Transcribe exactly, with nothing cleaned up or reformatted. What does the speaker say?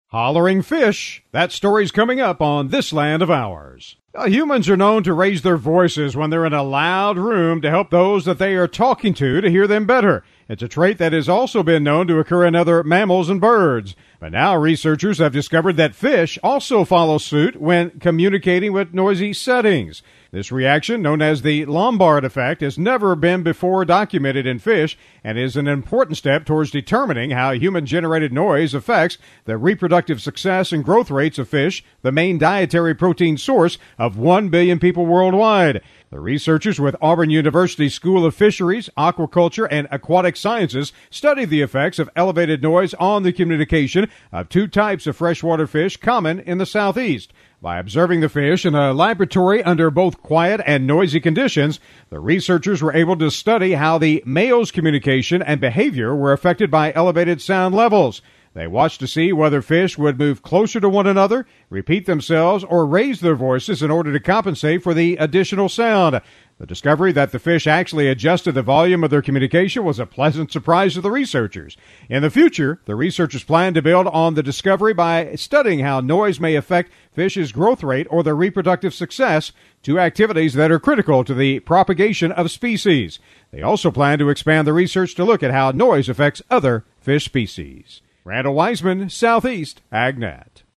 Hollering fish. That story's coming up on This Land of Ours. Uh, humans are known to raise their voices when they're in a loud room to help those that they are talking to to hear them better. It's a trait that has also been known to occur in other mammals and birds. But now researchers have discovered that fish also follow suit when communicating with noisy settings. This reaction, known as the Lombard effect, has never been before documented in fish and is an important step towards determining how human-generated noise affects the reproductive success and growth rates of fish, the main dietary protein source of one billion people worldwide. The researchers with Auburn University School of Fisheries, Aquaculture, and Aquatic Sciences studied the effects of elevated noise on the communication of two types of freshwater fish common in the southeast. By observing the fish in a laboratory under both quiet and noisy conditions, the researchers were able to study how the male's communication and behavior were affected by elevated sound levels. They watched to see whether fish would move closer to one another, repeat themselves, or raise their voices in order to compensate for the additional sound. The discovery that the fish actually adjusted the volume of their communication was a pleasant surprise to the researchers. In the future, the researchers plan to build on the discovery by studying how noise may affect fish's growth rate or their reproductive success, two activities that are critical to the propagation of species. They also plan to expand the research to look at how noise affects other fish species. Randall Wiseman, Southeast AgNet.